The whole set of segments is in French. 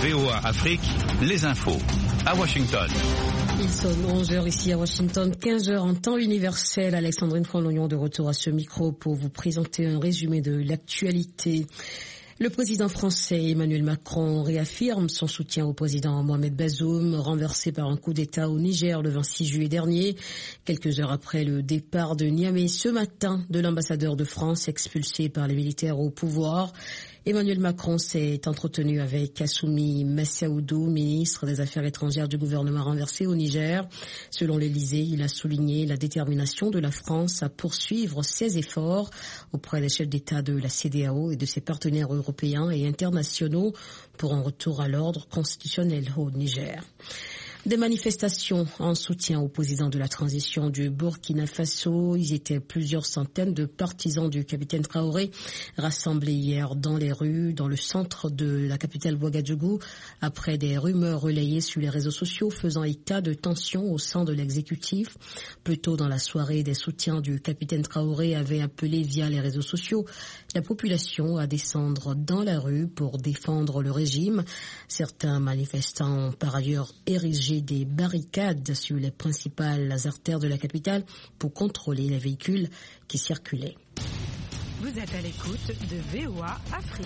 VOA Afrique, les infos. À Washington. Il sonne 11h ici à Washington, 15h en temps universel. Alexandrine Fonlognon de retour à ce micro pour vous présenter un résumé de l'actualité. Le président français Emmanuel Macron réaffirme son soutien au président Mohamed Bazoum, renversé par un coup d'État au Niger le 26 juillet dernier, quelques heures après le départ de Niamey ce matin de l'ambassadeur de France expulsé par les militaires au pouvoir. Emmanuel Macron s'est entretenu avec Kassoumi Massaoudou, ministre des Affaires étrangères du gouvernement renversé au Niger. Selon l'Élysée, il a souligné la détermination de la France à poursuivre ses efforts auprès des chefs d'État de la CEDEAO et de ses partenaires européens et internationaux pour un retour à l'ordre constitutionnel au Niger. Des manifestations en soutien au président de la transition du Burkina Faso. Ils étaient plusieurs centaines de partisans du capitaine Traoré rassemblés hier dans les rues, dans le centre de la capitale Ouagadougou, après des rumeurs relayées sur les réseaux sociaux faisant état de tensions au sein de l'exécutif. Plus tôt dans la soirée, des soutiens du capitaine Traoré avaient appelé via les réseaux sociaux la population à descendre dans la rue pour défendre le régime. Certains manifestants ont par ailleurs érigé des barricades sur les principales artères de la capitale pour contrôler les véhicules qui circulaient. Vous êtes à l'écoute de VOA Afrique.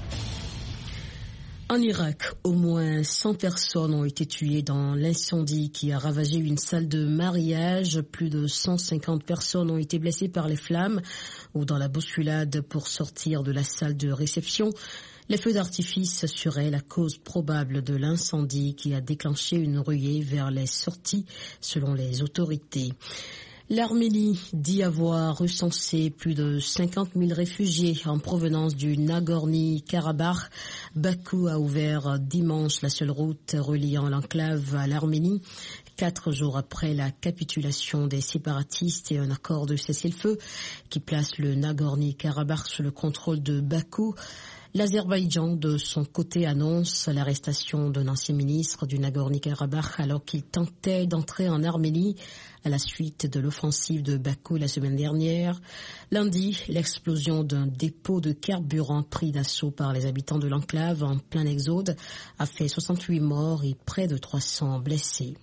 En Irak, au moins 100 personnes ont été tuées dans l'incendie qui a ravagé une salle de mariage. Plus de 150 personnes ont été blessées par les flammes ou dans la bousculade pour sortir de la salle de réception. Les feux d'artifice seraient la cause probable de l'incendie qui a déclenché une ruée vers les sorties, selon les autorités. L'Arménie dit avoir recensé plus de 50 000 réfugiés en provenance du Nagorno-Karabakh. Bakou a ouvert dimanche la seule route reliant l'enclave à l'Arménie. 4 jours après la capitulation des séparatistes et un accord de cessez-le-feu qui place le Nagorno-Karabakh sous le contrôle de Bakou, l'Azerbaïdjan, de son côté, annonce l'arrestation d'un ancien ministre du Nagorno-Karabakh alors qu'il tentait d'entrer en Arménie à la suite de l'offensive de Bakou la semaine dernière. Lundi, l'explosion d'un dépôt de carburant pris d'assaut par les habitants de l'enclave en plein exode a fait 68 morts et près de 300 blessés.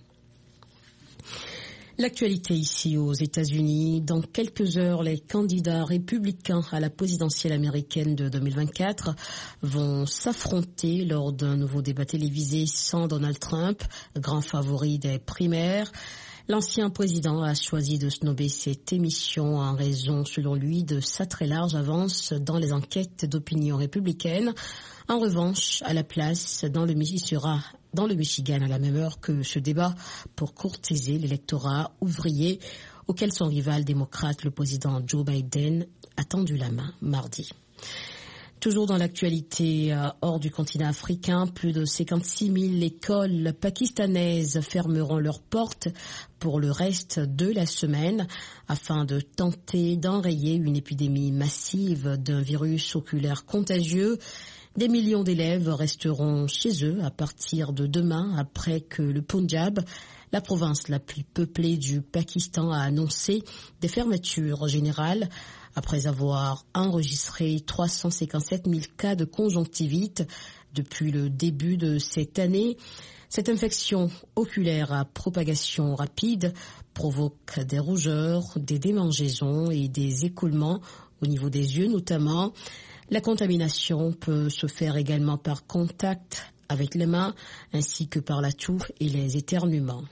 L'actualité ici aux États-Unis. Dans quelques heures, les candidats républicains à la présidentielle américaine de 2024 vont s'affronter lors d'un nouveau débat télévisé sans Donald Trump, grand favori des primaires. L'ancien président a choisi de snober cette émission en raison, selon lui, de sa très large avance dans les enquêtes d'opinion républicaine. En revanche, à la place, il sera dans le Michigan à la même heure que ce débat pour courtiser l'électorat ouvrier auquel son rival démocrate, le président Joe Biden, a tendu la main mardi. Toujours dans l'actualité hors du continent africain, plus de 56 000 écoles pakistanaises fermeront leurs portes pour le reste de la semaine afin de tenter d'enrayer une épidémie massive d'un virus oculaire contagieux. Des millions d'élèves resteront chez eux à partir de demain après que le Punjab, la province la plus peuplée du Pakistan, a annoncé des fermetures générales après avoir enregistré 357 000 cas de conjonctivite depuis le début de cette année. Cette infection oculaire à propagation rapide provoque des rougeurs, des démangeaisons et des écoulements au niveau des yeux notamment. La contamination peut se faire également par contact avec les mains ainsi que par la toux et les éternuements.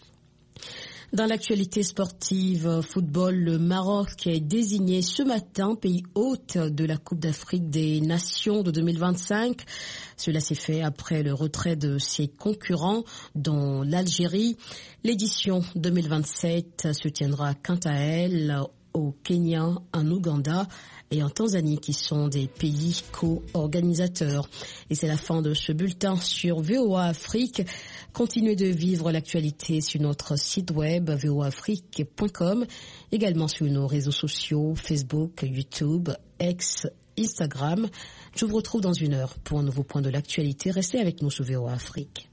Dans l'actualité sportive, football, le Maroc est désigné ce matin pays hôte de la Coupe d'Afrique des Nations de 2025. Cela s'est fait après le retrait de ses concurrents, dont l'Algérie. L'édition 2027 se tiendra quant à elle au Kenya, en Ouganda et en Tanzanie, qui sont des pays co-organisateurs. Et c'est la fin de ce bulletin sur VOA Afrique. Continuez de vivre l'actualité sur notre site web voaafrique.com, également sur nos réseaux sociaux Facebook, YouTube, X, Instagram. Je vous retrouve dans une heure pour un nouveau point de l'actualité. Restez avec nous sur VOA Afrique.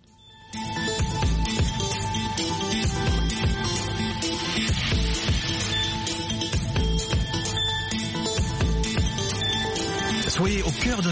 Soyez au cœur de